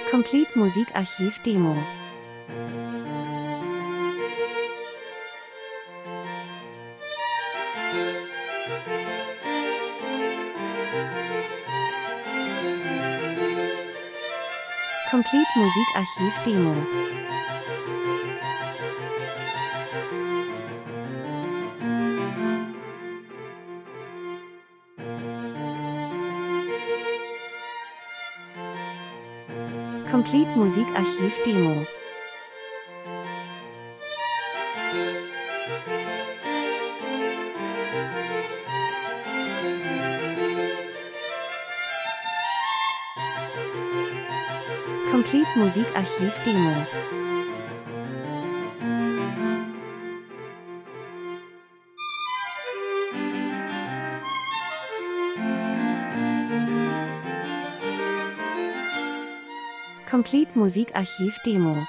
Complete Musikarchiv Demo. Complete Musikarchiv Demo. Complete Musikarchiv Demo. Complete Musikarchiv Demo. Complete Musikarchiv Demo.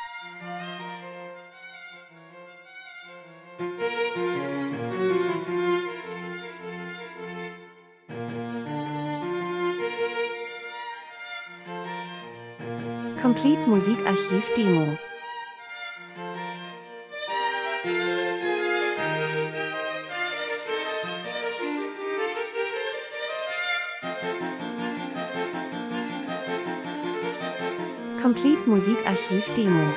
Complete Musikarchiv Demo. Complete Musikarchiv Demo.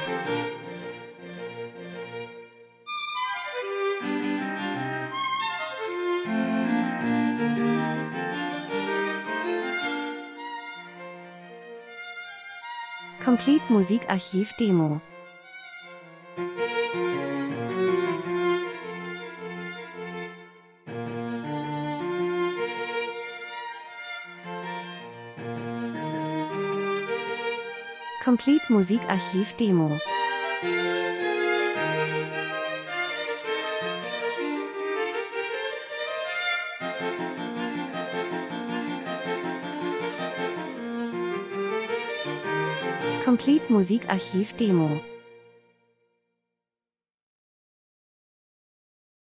Complete Musikarchiv Demo. Complete Musikarchiv Demo. Complete Musikarchiv Demo.